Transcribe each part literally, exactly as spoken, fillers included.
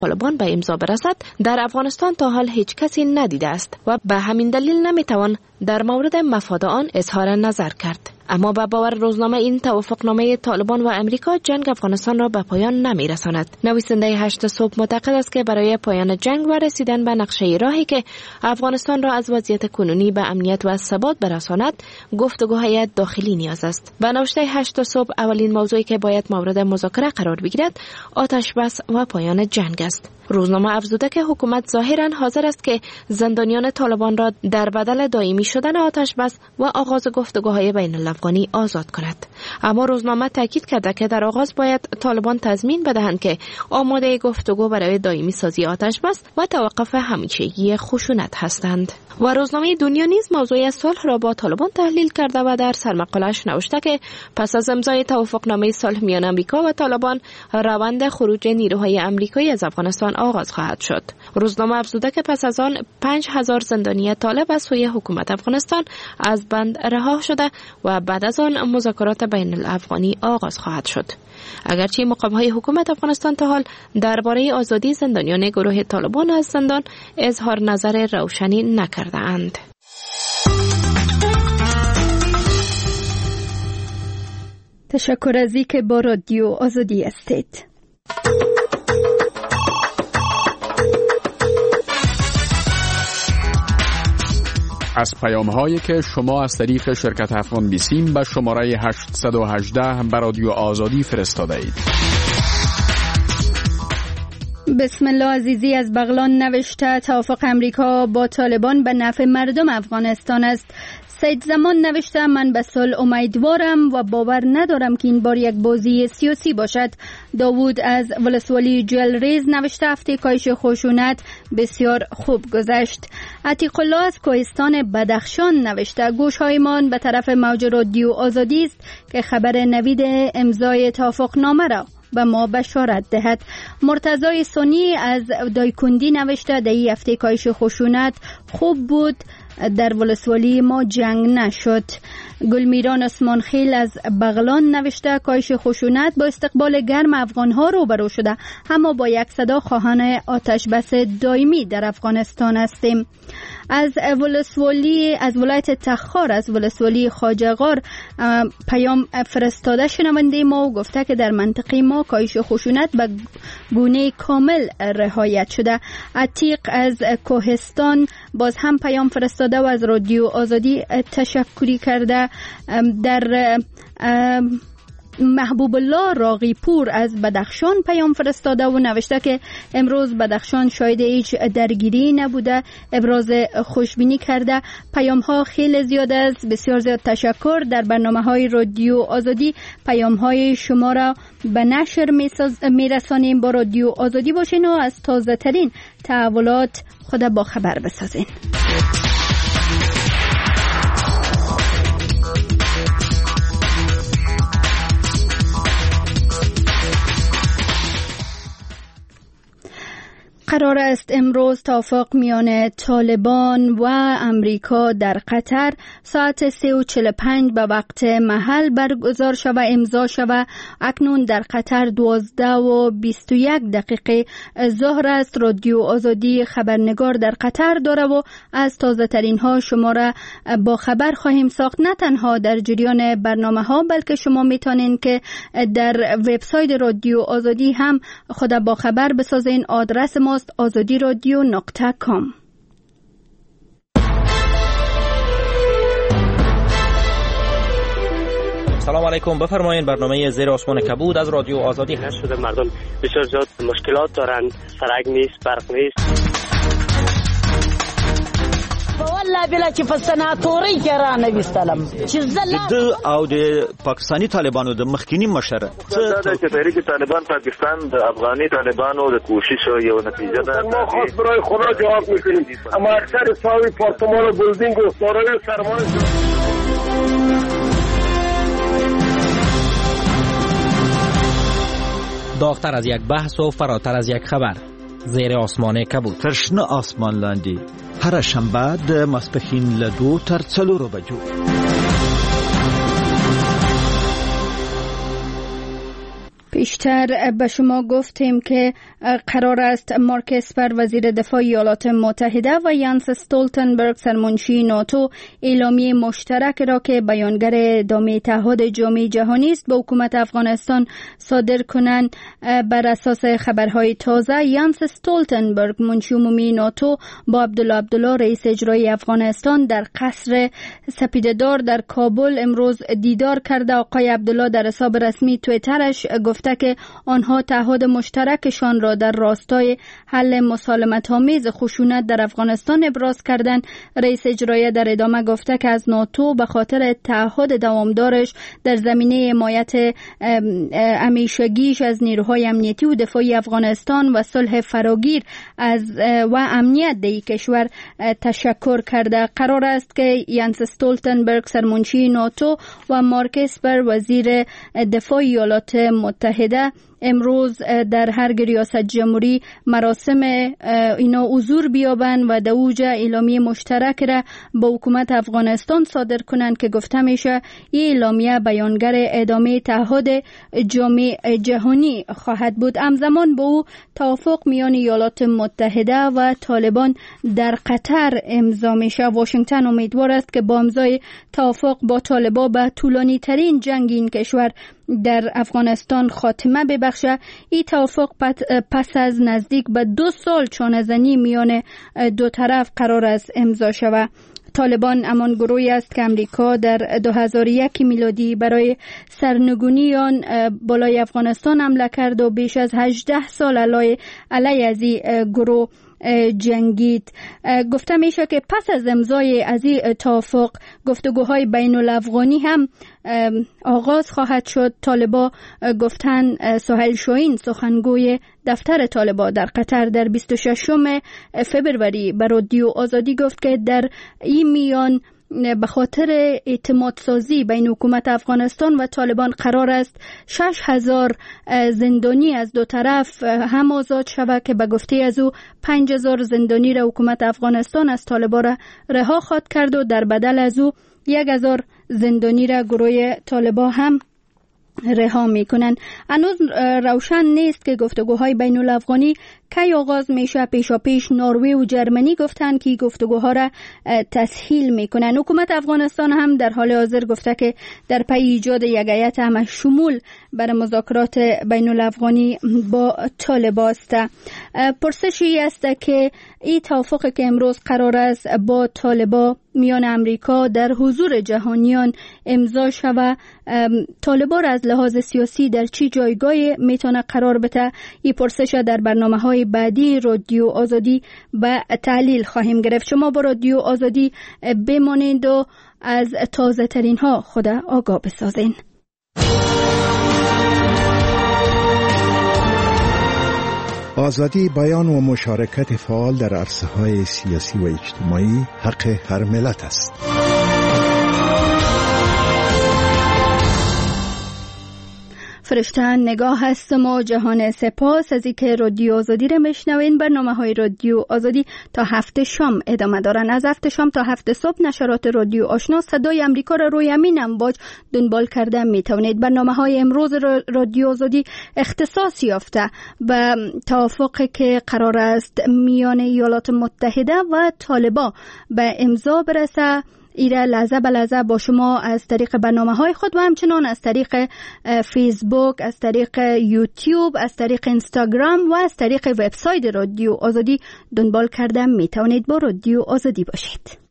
طالبان به امضا برسد در افغانستان تا حال هیچ کسی ندیده است و به همین دلیل نمیتوان در مورد مفاد آن اظهار نظر کرد. اما به باور روزنامه این توافقنامه طالبان و امریکا جنگ افغانستان را به پایان نمیرساند. نویسنده هشت صبح معتقد است که برای پایان جنگ و رسیدن به نقشه راهی که افغانستان را از وضعیت کنونی به امنیت و ثبات برساند، گفتگوهای داخلی نیاز است. به نوشته هشت صبح اولین موضوعی که باید مورد مذاکره قرار بگیرد آتش بس و پایان جنگ است. روزنامه افزوده که حکومت ظاهراً حاضر است که زندانیان طالبان را در بدل دائمی شدن آتش بس و آغاز گفتگوهای بین الافغانی آزاد کند. اما روزنامه تاکید کرده که در آغاز باید طالبان تضمین بدهند که آماده گفتگو برای دائمی سازی آتش بس و توقف همیشگی خشونت هستند. و روزنامه دنیا نیز موضوع صلح را با طالبان تحلیل کرده و در سرمقاله‌اش نوشته که پس از امضای توافقنامه صلح میان آمریکا و طالبان، روند خروج نیروهای آمریکایی از افغانستان آغاز خواهد شد. روزنامه افزوده که پس از آن پنج هزار زندانی طالب از سوی حکومت افغانستان از بند رها شده و بعد از آن مذاکرات بین الافغانی آغاز خواهد شد. اگرچه مقام‌های حکومت افغانستان تا حال درباره آزادی زندانیان گروه طالبان از زندان اظهار نظر روشنی نکرده اند. تشکر از اینکه با رادیو آزادی هستید. از پیام‌هایی که شما از طریق شرکت افغان بیسیم به شماره هشت یک هشت به رادیو آزادی فرستاده اید. بسم الله عزیزی از بغلان نوشته توافق امریکا با طالبان به نفع مردم افغانستان است. سید زمان نوشته من به صلح امیدوارم و باور ندارم که این بار یک بازی سیاسی باشد. داوود از ولسوالی جلریز نوشته هفته کاهش خشونت بسیار خوب گذشت. عتیق الله از کوهستان بدخشان نوشته گوش‌هایمان به طرف موج رادیو آزادی است که خبر نوید امضای توافقنامه را به ما بشارت دهد. مرتضی سنی از دایکندی نوشته در این هفته کاهش خشونت خوب بود، در ولسوالی ما جنگ نشد. گلمیران عثمان خیل از بغلان نوشته کاهش خشونت با استقبال گرم افغانها روبرو شده، اما با یک صدا خواهان آتش بس دائمی در افغانستان هستیم. از ولسوالی از ولایت تخار از ولسوالی خواجه‌غار پیام فرستاده شنونده ما و گفته که در منطقه ما کاهش خشونت به گونه کامل رعایت شده. عتیق از کوهستان باز هم پیام فرستاده و از رادیو آزادی تشکری کرده. در محبوب الله راقی پور از بدخشان پیام فرستاده و نوشته که امروز بدخشان شاید هیچ درگیری نبوده، ابراز خوشبینی کرده. پیام ها خیلی زیاد است، بسیار زیاد تشکر. در برنامه های رادیو آزادی پیام های شما را به نشر می رسانیم. با رادیو آزادی باشین و از تازه ترین تحولات خود با خبر بسازین. قرار است امروز توافق میان طالبان و امریکا در قطر ساعت سه و چهل و پنج به وقت محل برگزار شود، امضا شود. اکنون در قطر دوازده و بیست و یک دقیقه ظهر است. رادیو آزادی خبرنگار در قطر داره و از تازه ترین ها شما را با خبر خواهیم ساخت. نه تنها در جریان برنامه ها بلکه شما میتونین که در وبسایت رادیو آزادی هم خود با خبر بسازین. آدرس ما آزادی رادیو نقطه کام. سلام علیکم، بفرمایید. برنامه زیر آسمان کبود از رادیو آزادی هست. شده مردم بسیار زیاد مشکلات دارند، سرک نیست، برق نیست. والله بلا چې په سناتوري کې را نه وستلم چې زله د او د پاکستانی طالبانو د مخکینی مشر دا چې تحریک طالبان پاکستان د افغاني طالبانو د کوشش یو نتیجه ده. ما خاص برای خدا جواب میکنیم، اما اکثر ساوی پارتمان و بلدینگ و سارای سرمایه داغتر از یک بحث و فراتر از یک خبر. زیر آسمان کبود. ترشنه آسمان لاندی. هر شنبه د ماسپښین له دوو تر څلورو بجو. پیشتر دکتر، به شما گفتیم که قرار است مارک اسپر وزیر دفاع ایالات متحده و یانس استولتنبرگ سرمنشی ناتو اعلامیه مشترک را که بیانگر ادامه تعهد جامعه جهانی است به حکومت افغانستان صادر کنند. بر اساس خبرهای تازه، یانس استولتنبرگ منشی عمومی ناتو با عبدالله عبدالله رئیس اجرایی افغانستان در قصر سپیده‌دار در کابل امروز دیدار کرده. آقای عبدالله در حساب رسمی توییترش گفته که آنها تعهد مشترکشان را در راستای حل مسالمت‌آمیز خشونت در افغانستان ابراز کردند. رئیس اجرایی در ادامه گفته که از ناتو به خاطر تعهد دوامدارش در زمینه حمایت همیشگیش از نیروهای امنیتی و دفاعی افغانستان و صلح فراگیر از و امنیت در کشور تشکر کرده. قرار است که یانس استولتنبرگ سرمنشی ناتو و مارک اسپر وزیر دفاع ایالات متحده امروز در هر ریاست جمهوری مراسم اینا حضور بیابند و در اوج اعلامیه مشترک را با حکومت افغانستان صادر کنند که گفته میشه این اعلامیه بیانگر ادامه تعهد جامعه جهانی خواهد بود. همزمان با او توافق میان ایالات متحده و طالبان در قطر امضا میشه. واشنگتن امیدوار است که با امضای توافق با طالبان به طولانی ترین جنگ این کشور در افغانستان خاتمه ببخشه. این توافق پس از نزدیک به دو سال چانه‌زنی میان دو طرف قرار است امضا شود. طالبان همان گروهی است که امریکا در دو هزار و یک میلادی برای سرنگونی آن بالای افغانستان حمله کرد و بیش از هجده سال علیه علیه از این گروه جنگید. گفته میشه که پس از امضای از این توافق گفتگوهای بین الافغانی هم آغاز خواهد شد. طالبا گفتن سهیل شاهین سخنگوی دفتر طالبا در قطر در بیست و ششم فبروری به رادیو آزادی گفت که در این میان به خاطر اعتماد سازی بین حکومت افغانستان و طالبان قرار است شش هزار زندانی از دو طرف هم آزاد شود که به گفته از او پنج هزار زندانی را حکومت افغانستان از طالبان را رها خواهد کرد و در بدل از او یک هزار زندانی را گروه طالبان هم رها میکنن. هنوز روشن نیست که گفتگوهای بین الافغانی کی آغاز میشه. پیشا پیش نروژ و جرمنی گفتن که گفتگوها را تسهیل میکنن. حکومت افغانستان هم در حال حاضر گفته که در پی ایجاد یک هیئت همه شمول برای مذاکرات بین الافغانی با طالبان است. پرسشی است که این توافق که امروز قرار است با طالبان میان امریکا در حضور جهانیان امضا شود، طالبان از لحاظ سیاسی در چی جایگاهی میتونه قرار بده؟ این پرسش در برنامه‌های بعدی رادیو آزادی به تحلیل خواهیم گرفت. شما با رادیو آزادی بمانید و از تازه ترین ها خود آگاه بسازین. آزادی بیان و مشارکت فعال در عرصه‌های سیاسی و اجتماعی حق هر ملت است. فرشته نگاه هستم و جهان سپاس از اینکه رادیو آزادی را میشنوین. برنامه های رادیو آزادی تا هفت شام ادامه دارن. از هفت شام تا هفت صبح نشرات رادیو آشنا صدای امریکا را روی همین امواج دنبال کرده میتونید. برنامه های امروز رادیو آزادی اختصاص یافته به توافقی که قرار است میان ایالات متحده و طالبان به امضا برسه. ایره لحظه به لحظه با شما از طریق برنامه های خود و همچنان از طریق فیسبوک، از طریق یوتیوب، از طریق اینستاگرام و از طریق وبسایت رادیو آزادی دنبال کردم. می توانید با رادیو آزادی باشید.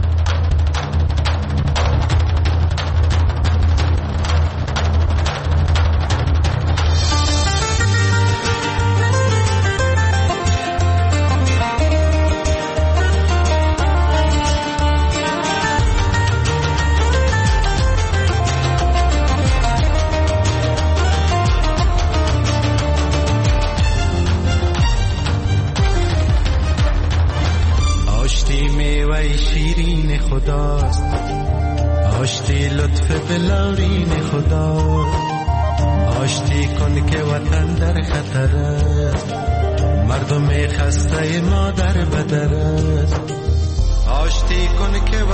خداست آشتی لطف بلارین خدا، آشتی کن که وطن در خطر است، مردم خسته ما در بدر است. آشتی کن که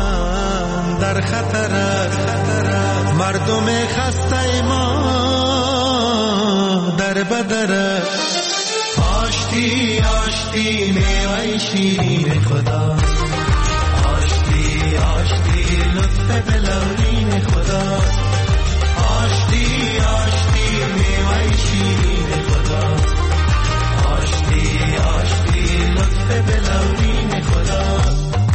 وطن در خطر است، مردم خسته ما در بدر آشتی آشتی میوه شیرین خدا آشتی آشتی لطف بلورین خدا آشتی آشتی میوه شیرین خدا آشتی آشتی لطف بلورین خدا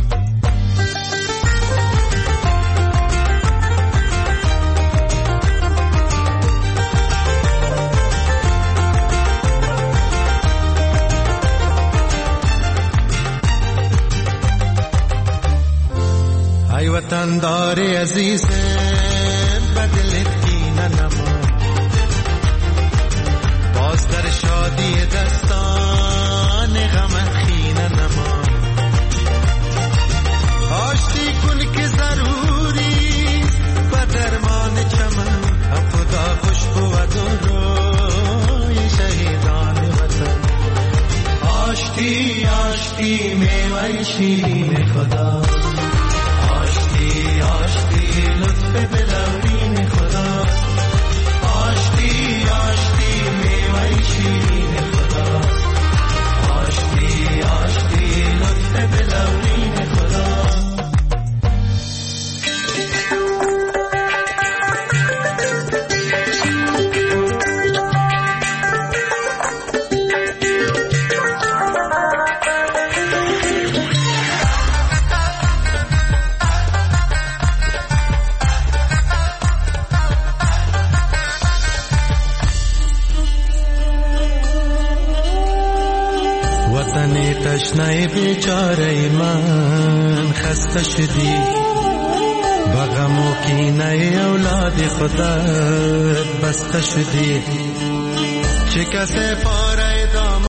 ای وطن دار عزیز بدل دین نما باز در شادی دستان غم خین نما آشتی کن که ضروری و درمان چمن هم خدا خوش بود و روی شهیدان وطن آشتی آشتی میوه شیرین خدا آشتی لطف بلورین خدا آشتی آشتی میوه شیرین خدا آشتی آشتی لطف بلورین خدا تشنه بیچاره من خسته شدی بغم و کینه اولاد خدا بسته شدی چه کسی